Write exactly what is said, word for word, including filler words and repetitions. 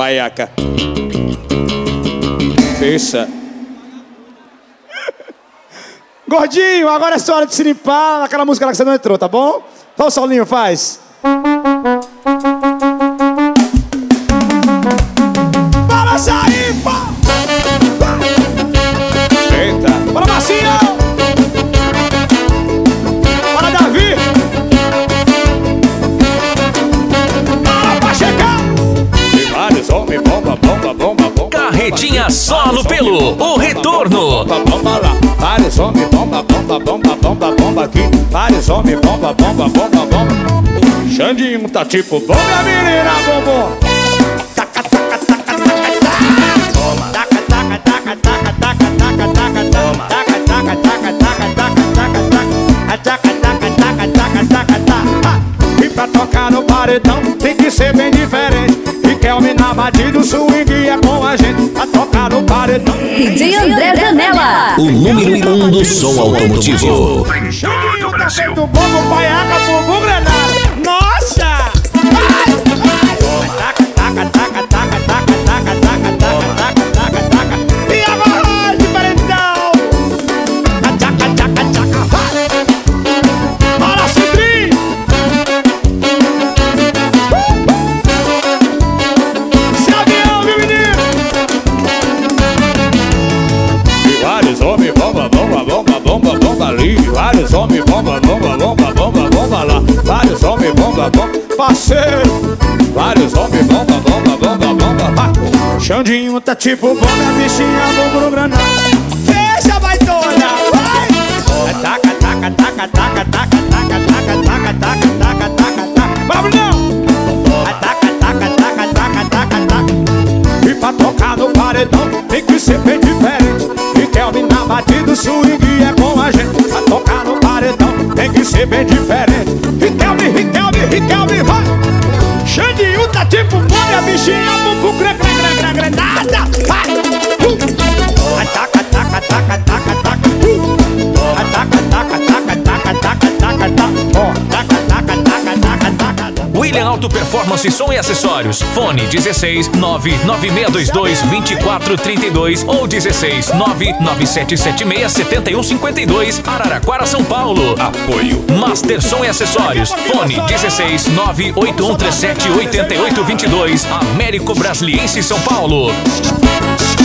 baiaca. Fecha. Gordinho, agora é sua hora de se limpar naquela música lá que você não entrou, tá bom? Fala o solinho, faz. Bora sair, pô! Eita. Bora, Marcinho! Bora, Davi! Bora, pra chegar! E vários homens, bomba, bomba, bomba, bomba. Carretinha Solo Pelo, o retorno. Bomba, bomba lá. Vários homens, bomba, bomba, bomba, bomba, bomba aqui. Vários homens, bomba, bomba, bomba, bomba. Xandinho tá tipo bomba, minha menina, bombom. Taca, taca, taca, taca, taca. Toma. Taca, taca, taca, taca, taca, taca, taca. Toma. Taca, taca, taca, taca, taca, taca, taca. Taca, taca, taca, taca, taca, taca. E pra tocar no paredão tem que ser bem diferente. E quer homem na batida, o swing é com a gente. Pra tocar no paredão. D J André Zanella, O número um do som automotivo. Xandinho tá feito bombo, baiaca, bumbum, granada. Nossa! Vai, vai! Taca, taca, taca, taca, taca, taca, taca, taca, taca, taca, taca. E agora, diferentão! Taca, taca, taca, vai! Bora, Cidrinho! Esse avião, meu menino! E vários homens, bomba, bomba, bomba, bomba, bomba ali. Vários homens, bomba, bomba, bomba, bomba, bomba lá. Vários homens, bomba, bomba, parceiro. Vários homens, bomba, bomba, bomba, bomba, vai. Xandinho tá tipo bomba, a bichinha bumbum granada. Fecha, vai toda, vai! Taca, taca, taca, taca, taca, taca, taca, taca, taca, taca, taca, taca. Vamos não! Taca, taca, taca, taca, taca, taca. E pra tocar no paredão tem que ser bem diferente. E Kelvin na batida, o swing é com a gente. Pra tocar no paredão tem que ser bem diferente. E Kelvin, e Kelvin, e Kelvin, vai! Xandinho tá tipo bomba, a bichinha bumbum granada. Vai! Taca, taca, taca, taca, taca. Taca, taca, taca, taca, taca, taca, taca. Taca, taca, taca, taca, taca. William Auto Performance Som e Acessórios. Fone dezesseis nove nove seis dois dois vinte e quatro trinta e dois ou dezesseis nove nove sete sete seis sete um cinco dois, Araraquara, São Paulo. Apoio Master Som e Acessórios. Fone dezesseis nove oito um três sete oito oito dois dois, Américo Brasiliense, São Paulo.